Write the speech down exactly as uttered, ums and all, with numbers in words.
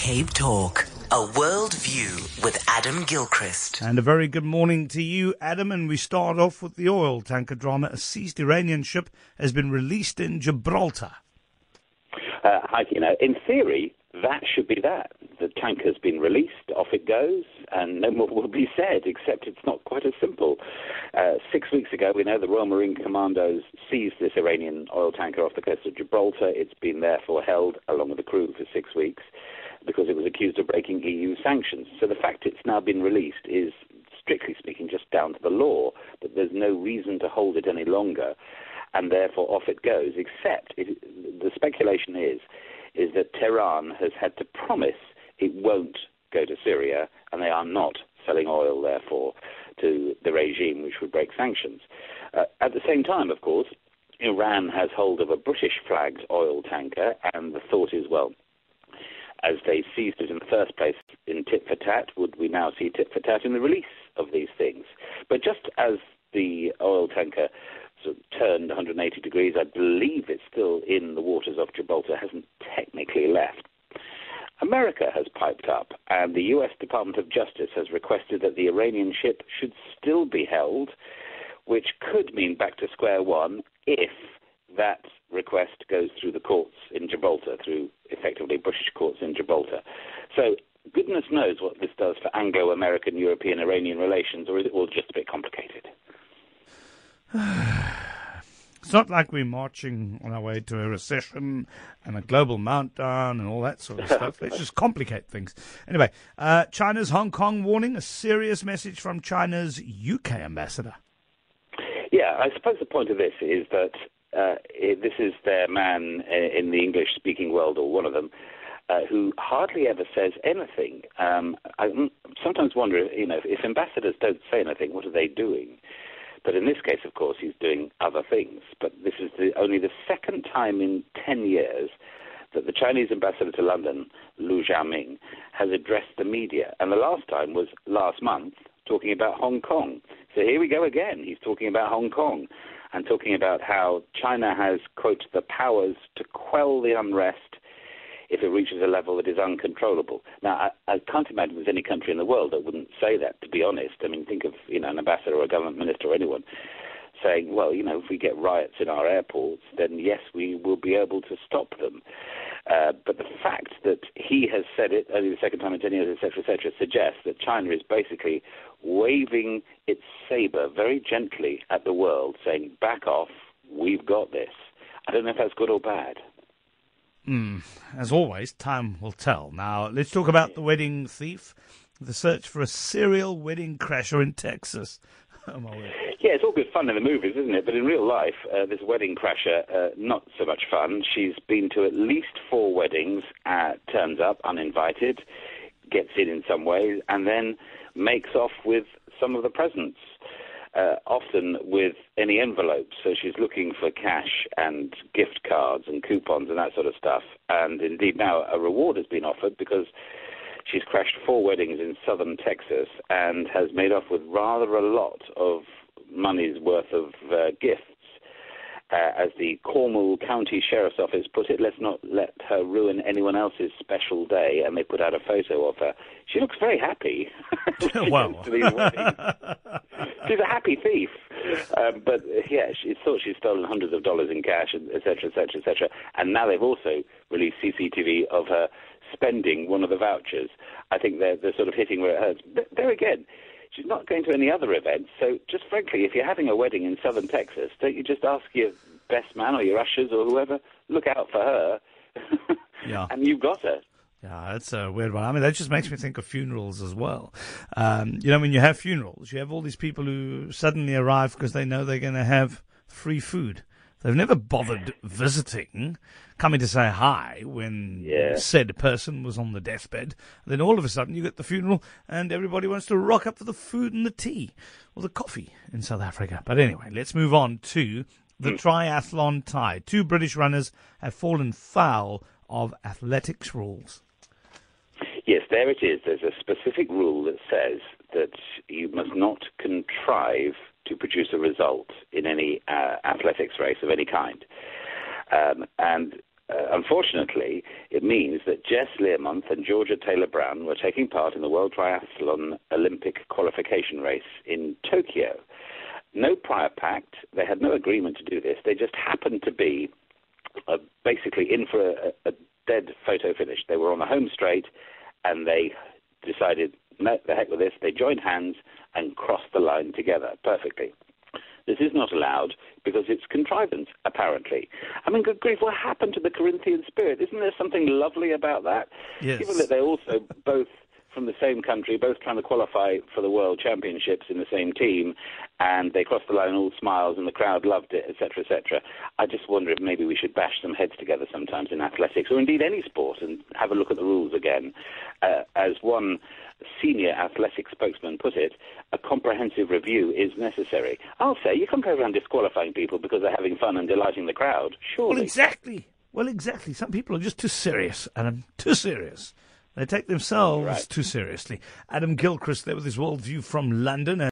Cape Talk, a world view with Adam Gilchrist. And a very good morning to you, Adam. And we start off with the oil tanker drama. A seized Iranian ship has been released in Gibraltar. Uh, hi, you know, in theory, that should be that. The tanker's been released, off it goes, and no more will be said, except it's not quite as simple. Uh, six weeks ago, we know the Royal Marine Commandos seized this Iranian oil tanker off the coast of Gibraltar. It's been therefore held, along with the crew, for six weeks because it was accused of breaking E U sanctions. So the fact it's now been released is, strictly speaking, just down to the law, that there's no reason to hold it any longer, and therefore off it goes, except it, the speculation is is that Tehran has had to promise it won't go to Syria, and they are not selling oil, therefore, to the regime which would break sanctions. Uh, at the same time, of course, Iran has hold of a British-flagged oil tanker, and the thought is, well, as they seized it in the first place in tit for tat, would we now see tit for tat in the release of these things? But just as the oil tanker sort of turned one hundred eighty degrees, I believe it's still in the waters of Gibraltar, hasn't technically left. America has piped up, and the U S Department of Justice has requested that the Iranian ship should still be held, which could mean back to square one if that request goes through the courts in Gibraltar, through effectively British courts in Gibraltar. So goodness knows what this does for Anglo-American, European, Iranian relations, or is it all just a bit complicated? It's not like we're marching on our way to a recession and a global meltdown and all that sort of stuff. Let's just complicate things. Anyway, uh, China's Hong Kong warning, a serious message from China's U K ambassador. Yeah, I suppose the point of this is that uh, it, this is their man in the English-speaking world, or one of them, uh, who hardly ever says anything. Um, I sometimes wonder, you know, if ambassadors don't say anything, what are they doing? But in this case, of course, he's doing other things. But this is the, only the second time in ten years that the Chinese ambassador to London, Lu Xiaoming, has addressed the media. And the last time was last month, talking about Hong Kong. So here we go again. He's talking about Hong Kong and talking about how China has, quote, the powers to quell the unrest if it reaches a level that is uncontrollable. Now, I, I can't imagine there's any country in the world that wouldn't say that, to be honest. I mean, think of, you know, an ambassador or a government minister or anyone saying, well, you know, if we get riots in our airports, then yes, we will be able to stop them. Uh, but the fact that he has said it only the second time in ten years, et cetera, et cetera, suggests that China is basically waving its sabre very gently at the world, saying, back off, we've got this. I don't know if that's good or bad. Mm, as always, time will tell. Now, let's talk about the wedding thief, the search for a serial wedding crasher in Texas. Oh, my word. Yeah, it's all good fun in the movies, isn't it? But in real life, uh, this wedding crasher, uh, not so much fun. She's been to at least four weddings, uh, turns up uninvited, gets in in some way, and then makes off with some of the presents. Uh, often with any envelopes, so she's looking for cash and gift cards and coupons and that sort of stuff. And indeed now a reward has been offered because she's crashed four weddings in southern Texas and has made off with rather a lot of money's worth of uh, gifts. Uh, as the Cornwall County Sheriff's Office put it, let's not let her ruin anyone else's special day, and they put out a photo of her. She looks very happy. Wow. To these weddings. She's a happy thief. Um, but, yeah, she thought she'd stolen hundreds of dollars in cash, et cetera, et cetera, et cetera. And now they've also released C C T V of her spending one of the vouchers. I think they're, they're sort of hitting where it hurts. But there again, she's not going to any other events. So just frankly, if you're having a wedding in southern Texas, don't you just ask your best man or your ushers or whoever, look out for her, yeah. and you've got her. Yeah, that's a weird one. I mean, that just makes me think of funerals as well. Um, you know, when you have funerals, you have all these people who suddenly arrive because they know they're going to have free food. They've never bothered visiting, coming to say hi when yeah. said person was on the deathbed. And then all of a sudden you get the funeral and everybody wants to rock up for the food and the tea or the coffee in South Africa. But anyway, let's move on to the triathlon tie. Two British runners have fallen foul of athletics rules. Yes, there it is. There's a specific rule that says that you must not contrive to produce a result in any uh, athletics race of any kind. Um, and Uh, unfortunately, it means that Jess Learmonth and Georgia Taylor-Brown were taking part in the World Triathlon Olympic qualification race in Tokyo. No prior pact. They had no agreement to do this. They just happened to be uh, basically in for a, a dead photo finish. They were on the home straight, and they decided, no, the heck with this. They joined hands and crossed the line together perfectly. This is not allowed because it's contrivance, apparently. I mean, good grief, what happened to the Corinthian spirit? Isn't there something lovely about that? Yes. Given that they're also both from the same country, both trying to qualify for the World Championships in the same team, and they crossed the line all smiles and the crowd loved it, et cetera, et cetera. I just wonder if maybe we should bash some heads together sometimes in athletics, or indeed any sport, and have a look at the rules again. Uh, as one senior athletic spokesman put it, a comprehensive review is necessary. I'll say, you can't go around disqualifying people because they're having fun and delighting the crowd, surely. Well, exactly. Well, exactly. Some people are just too serious, Adam. Too serious. They take themselves Right. too seriously. Adam Gilchrist there with his worldview from London.